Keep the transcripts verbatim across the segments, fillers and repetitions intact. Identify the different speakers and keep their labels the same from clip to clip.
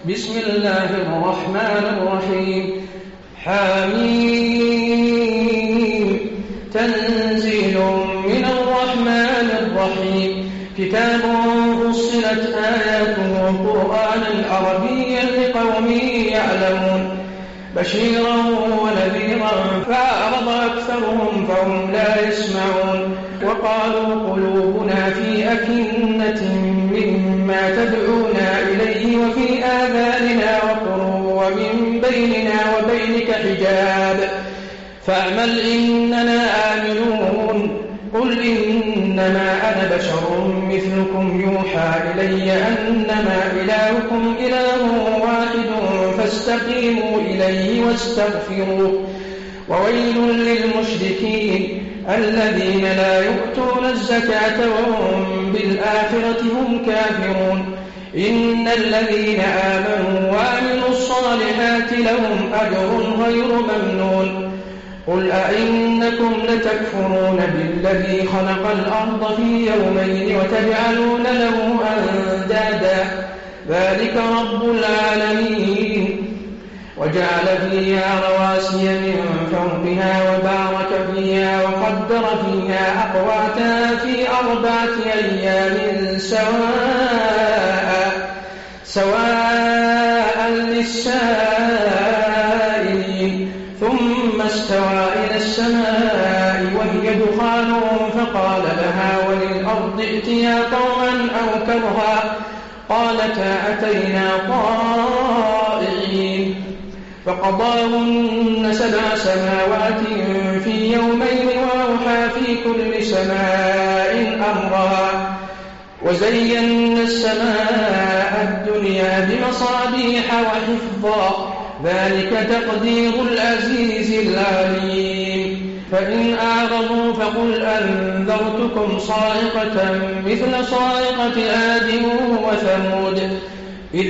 Speaker 1: بسم الله الرحمن الرحيم حميم تنزيل من الرحمن الرحيم كتاب فصلت آياته قرآنا عربيا لقوم يعلمون بشيرا ونذيرا فأعرض أكثرهم فهم لا يسمعون وقالوا قلوبنا في أكنة مما تدعونا إليه وفي آذاننا وقر ومن بيننا وبينك حجاب فأعمل إننا آمنون قل إنما أنا بشر مثلكم يوحى إلي أنما إلهكم إله واحد فاستقيموا إليه واستغفروه وويل للمشركين الذين لا يؤتون الزكاة وهم بالآخرة هم كافرون إن الذين آمنوا وعملوا الصالحات لهم أجر غير ممنون قل أئنكم لتكفرون بالذي خلق الأرض في يومين وتجعلون له أندادا ذلك رب العالمين وجعل فيها رواسي من فوقها وبارك فيها وقدر فيها أقواتها في أربعة أيام سواء سواء للسائلين ثم استوى إلى السماء وهي دخان فقال لها وللأرض ائتيا طوعا أو كرها قالتا أتينا طائعين فقضاهن سبع سماوات في يومين وأوحى في كل سماء أمرها وزينا السماء الدنيا بمصابيح وحفظا ذلك تقدير العزيز العليم فإن أعرضوا فقل أنذرتكم صاعقة مثل صاعقة عاد وثمود إذ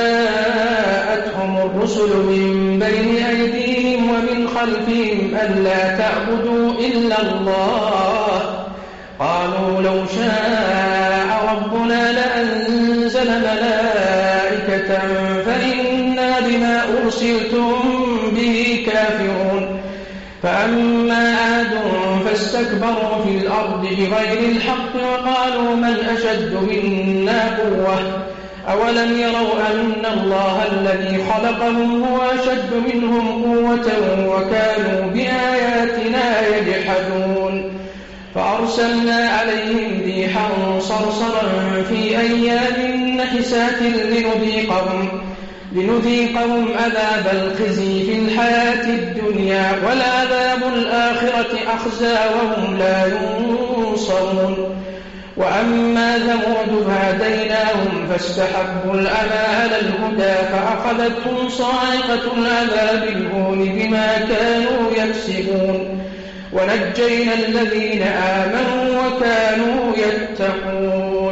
Speaker 1: جاءتهم الرسل من بين أيديهم ومن خلفهم ألا تعبدوا إلا الله قالوا لو شاء ربنا لأنزل ملائكة فإنا بما أرسلتم به كافرون فأما عاد فاستكبروا في الأرض بغير الحق وقالوا من أشد منا قوة أولم يروا أن الله الذي خلقهم هو أشد منهم قوة وكانوا بآياتنا يجحدون فأرسلنا عليهم ريحا صرصرا في أيام نحسات لنذيقهم لنذيقهم عذاب الخزي في الحياة الدنيا ولعذاب الآخرة أخزى وهم لا ينصرون وأما ثمود فهديناهم فاستحبوا العمى على الهدى فأخذتهم صاعقة العذاب الهون بما كانوا يكسبون ونجينا الذين آمنوا وكانوا يتقون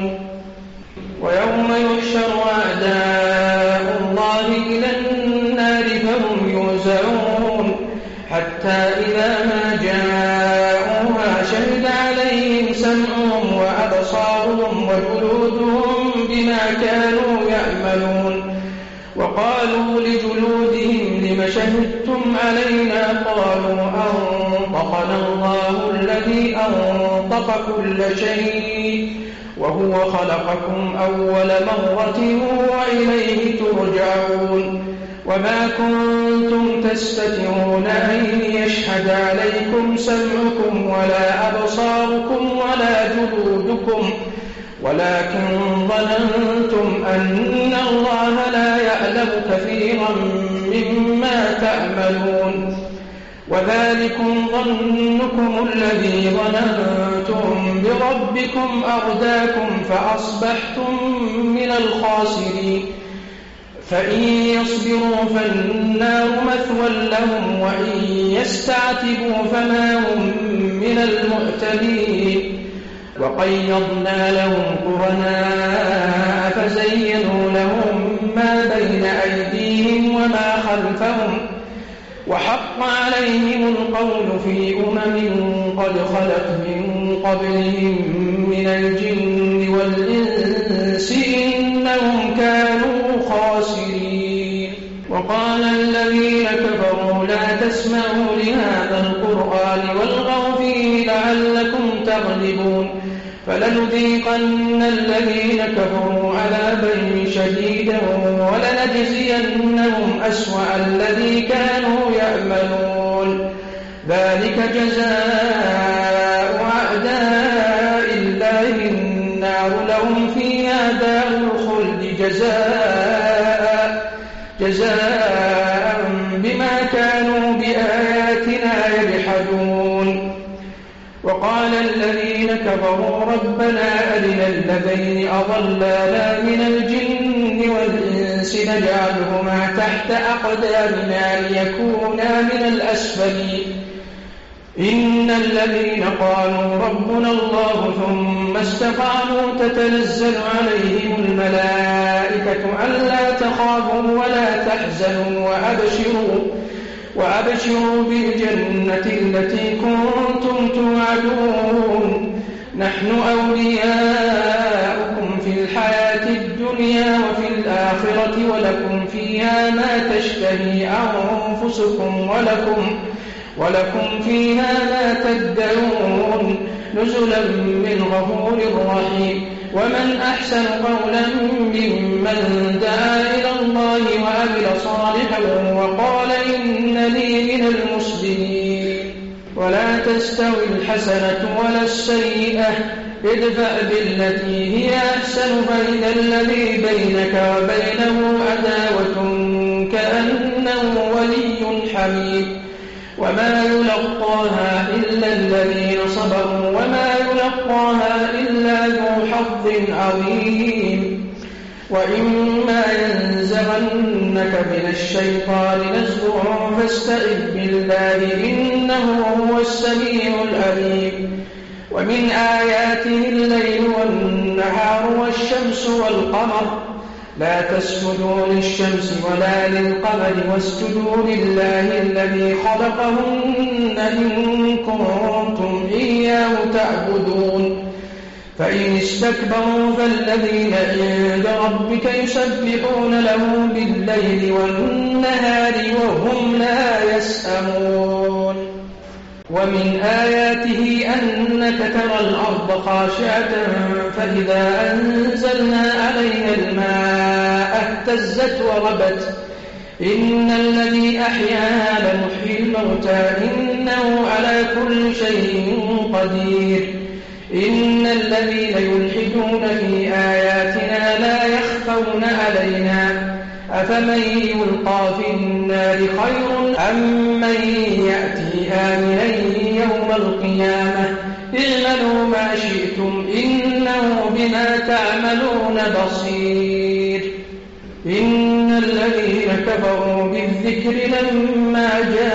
Speaker 1: ويوم يحشر أعداء الله إلى النار فهم يوزعون حتى إذا ما جاءوها شهد عليهم سمعهم وأبصارهم وجلودهم بما كانوا يعملون وقالوا لجلودهم لم شهدتم علينا قالوا أنطقنا الله الذي أنطق كل شيء وهو خلقكم أول مرة وإليه ترجعون وما كنتم تستترون أن يشهد عليكم سمعكم ولا أبصاركم ولا جلودكم ولكن ظننتم أن الله لا يعلم كثيرا مما تعملون وذلكم ظنكم الذي ظننتم بربكم أرداكم فأصبحتم من الخاسرين فإن يصبروا فالنار مثوى لهم وإن يستعتبوا فما هم من المعتبين وقيضنا لهم قرناء فزينوا لهم ما بين أيديهم وما خلفهم وحق عليهم القول في أمم قد خلت من قبلهم من الجن والإنس إنهم كانوا خاسرين. وقال الذين كفروا لا تسمعوا لهذا القرآن والغوا فيه لعلكم تغلبون فلنذيقن الذين كفروا عذابا شديدا ولنجزينهم أسوأ الذي كانوا يعملون ذلك جزاء أعداء الله النار لهم فيها دار الخلد جزاء جزاء بما كانوا بآياتنا يجحدون وقال الذين كفروا ربنا أرنا الذين أضلانا من الجن والإنس نجعلهما تحت أقدامنا ليكونا من الأسفلين إن الذين قالوا ربنا الله ثم استقاموا تتنزل عليهم الملائكة ألا تخافوا ولا تحزنوا وأبشروا وأبشروا بالجنة التي كنتم توعدون نحن أولياؤكم في الحياة الدنيا وفي الآخرة ولكم فيها ما تشتهي أنفسكم ولكم ولكم فيها ما تدعون نزلا من غفور رحيم ومن أحسن قولا ممن دعا إلى الله وعمل صالحا وقال إنني من المسلمين ولا تستوي الحسنة ولا السيئة ادفع بالتي هي أحسن فإذا الذي بينك وبينه عداوة كأنه ولي حميم وما يلقاها إلا الذين صبروا وما يلقاها إلا ذو حظ عظيم وإما ينزغنك من الشيطان نزغ فاستعذ بالله إنه هو السميع العليم ومن آياته الليل والنهار والشمس والقمر لا تسجدوا للشمس ولا للقمر واسجدوا لله الذي خلقهن إن كنتم إياه تعبدون فإن استكبروا فالذين عند ربك يسبحون له بالليل والنهار وهم لا يسأمون ومن آياته أنك ترى الأرض خاشعة فإذا أنزلنا عليها الماء اهتزت وربت إن الذي أحياها لمحيي الموتى إنه على كل شيء قدير إن الذين يلحدون في آياتنا لا يخفون علينا أفمن يلقى في النار خير أم من يأتي آمنا يوم القيامة اعملوا ما شئتم إنه بما تعملون بصير إن الذين كفروا بالذكر لما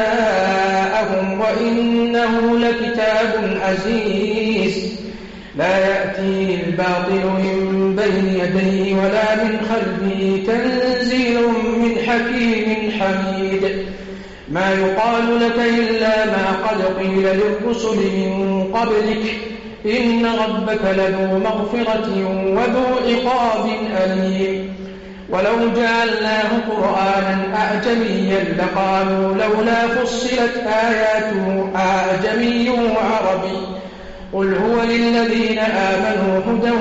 Speaker 1: جاءهم وإنه لكتاب عزيز لا يأتيه الباطل من بين يديه ولا من خلفه تنزيل من حكيم حميد ما يقال لك إلا ما قد قيل للرسل من قبلك إن ربك لذو مغفرة وذو عقاب أليم ولو جعلناه قرآنا أعجميا لقالوا لولا فصلت آياته أعجمي وعربي قل هو للذين آمنوا هدى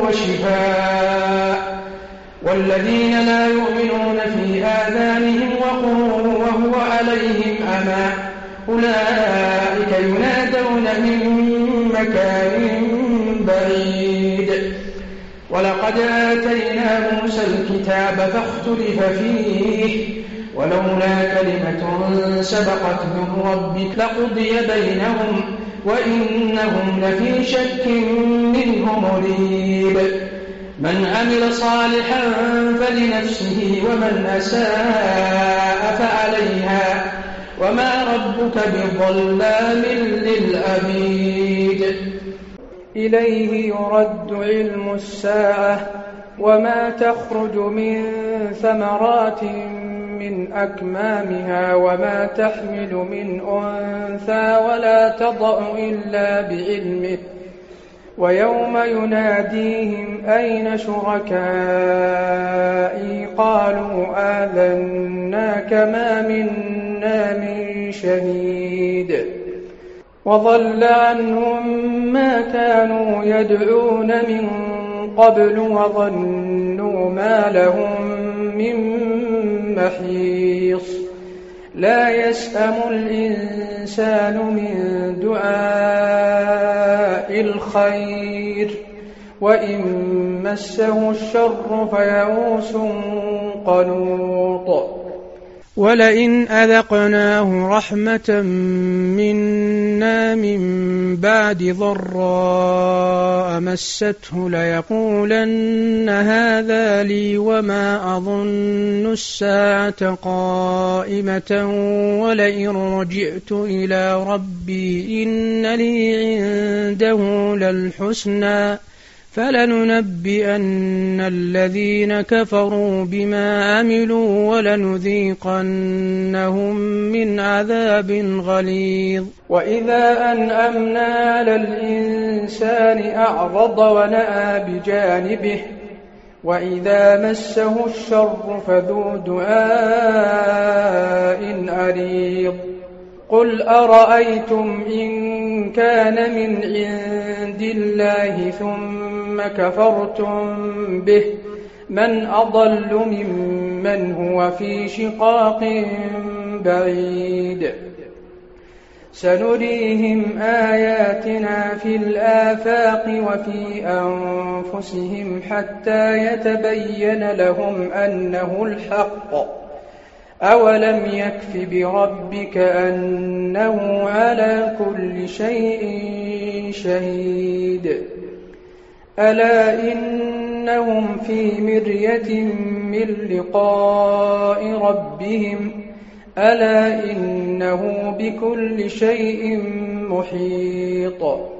Speaker 1: وشفاء والذين لا يؤمنون في آذانهم وقر وهو عليهم أمى أولئك ينادون من مكان بعيد ولقد آتينا موسى الكتاب فاختلف فيه ولولا كلمة سبقت من ربك لقضي بينهم وإنهم لفي شك منه مريب من عمل صالحا فلنفسه ومن أساء فعليها وما ربك بظلام للعبيد
Speaker 2: إليه يرد علم الساعة وما تخرج من ثمرات من أكمامها وما تحمل من أنثى ولا تضع إلا بعلمه ويوم يناديهم أين شركائي قالوا آذناك ما منا من شهيد وضل عنهم ما كانوا يدعون من قبل وظنوا ما لهم من محيص لا يسأم الإنسان من دعاء الخير وإن مسه الشر فيئوس قنوط ولئن أذقناه رحمة منا من بعد ضراء مسته ليقولن هذا لي وما أظن الساعة قائمة ولئن رجعت إلى ربي إن لي عنده للحسنى فلننبئن الذين كفروا بما عملوا ولنذيقنهم من عذاب غليظ وإذا أنعمنا على الإنسان أعرض ونأى بجانبه وإذا مسه الشر فذو دعاء عريض قل أرأيتم إن كان من عند الله ثم كفرتم به من أضل ممن هو في شقاق بعيد سنريهم آياتنا في الآفاق وفي أنفسهم حتى يتبين لهم أنه الحق أولم يكف بربك أنه على كل شيء شهيد ألا إنهم في مرية من لقاء ربهم ألا إنه بكل شيء محيط